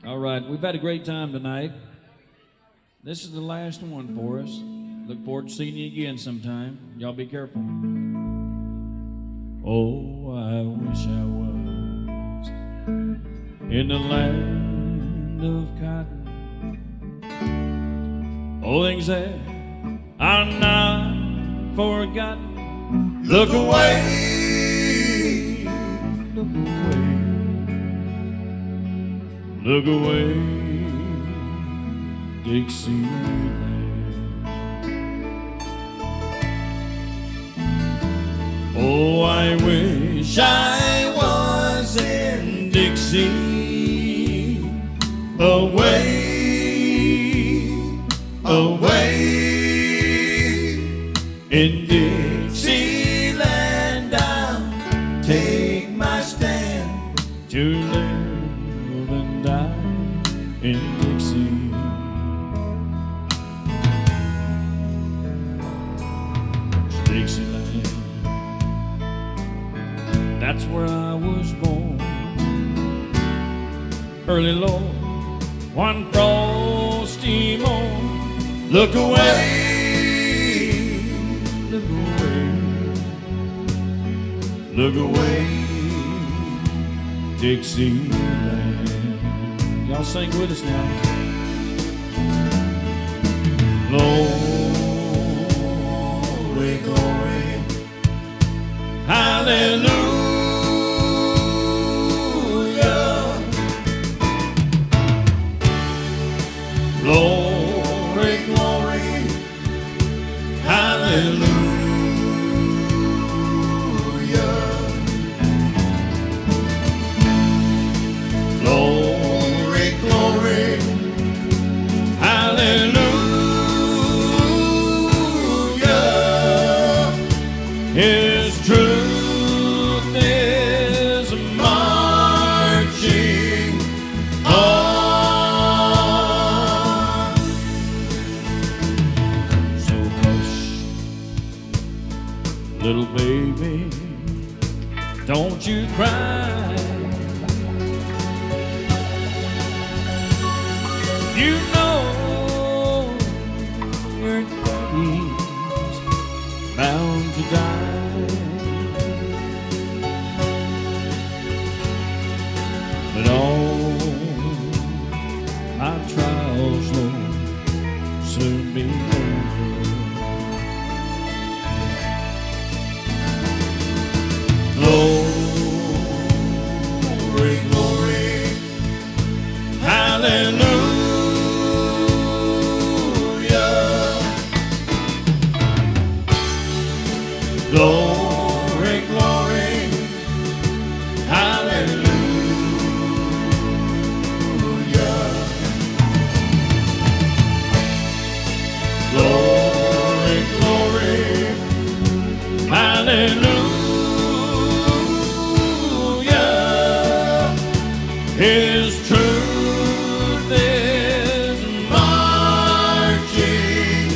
All right, we've had a great time tonight. This is the last one for us. Look forward to seeing you again sometime. Y'all be careful. Oh, I wish I was in the land of cotton. Oh, things that are not forgotten. Look away, look away. Look away, Dixieland. Oh, I wish I was in Dixie, away, away in Dixieland. I'll take my stand to live and die in Dixie. Dixieland, that's where I was born. Early Lord, one frosty morn. Look away, look away, look away, Dixieland. Y'all sing with us now. Glory, glory, hallelujah. Glory, glory, hallelujah. Glory, glory, hallelujah. His truth is marching on. So hush, little baby, don't you cry. You know your daddy's bound to die. But all my trials will soon be over. Glory, glory, hallelujah. Glory, glory, hallelujah. Glory, glory, hallelujah. His truth is marching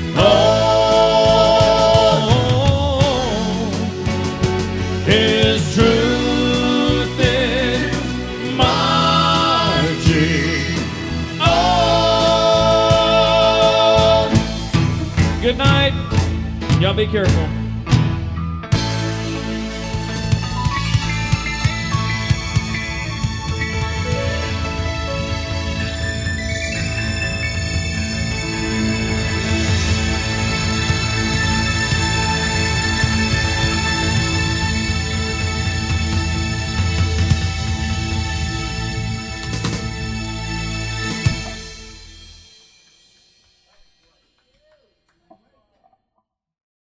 on. His truth is marching on. Good night. Y'all be careful.